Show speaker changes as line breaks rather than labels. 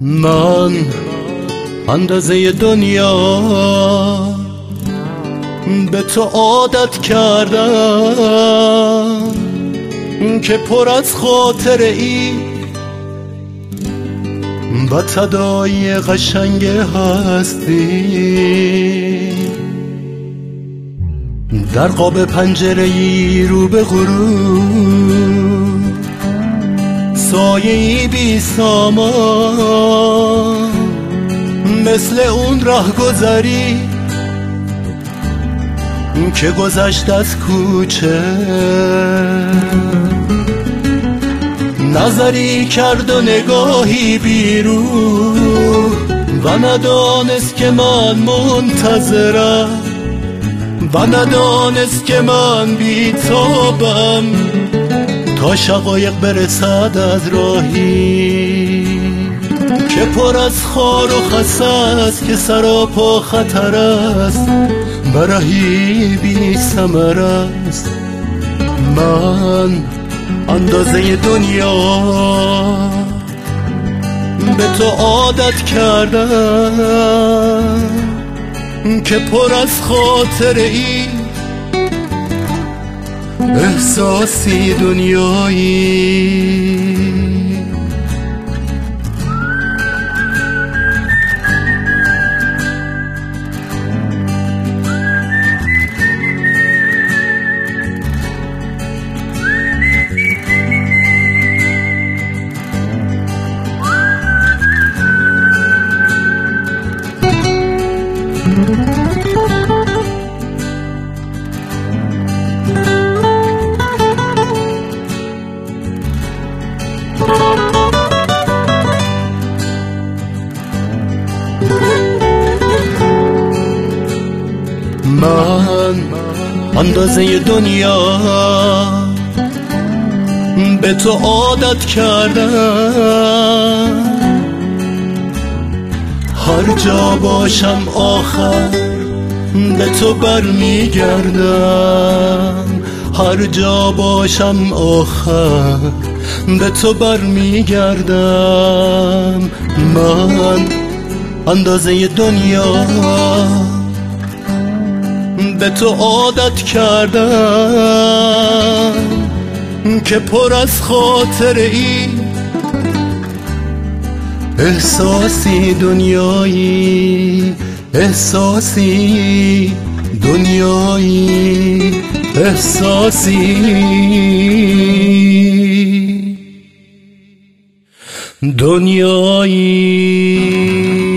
من اندازه دنیا به تو عادت کردم که پر از خاطره ای با تداعی قشنگ هستی. در قاب پنجره ای رو به غروب سایه ای بی سامان، مثل اون راه گذری که گذشت از کوچه. نظری کرد و نگاهی بیرون و ندانست که من منتظرم و ندانست که من بی‌تابم تا شقایق برسد از راهی که پر از خار و خس است، که سراپا خطر است، برهی بی ثمر است. من اندازه دنیا به تو عادت کردم که پر از خاطره ای، احساسی دنیایی. من اندازه دنیا به تو عادت کردم، هر جا باشم آخر به تو برمیگردم، هر جا باشم آخر به تو برمیگردم. من اندازه دنیا به تو عادت کردم که پر از خاطره ای، احساسی دنیایی، احساسی دنیایی، احساسی دنیایی.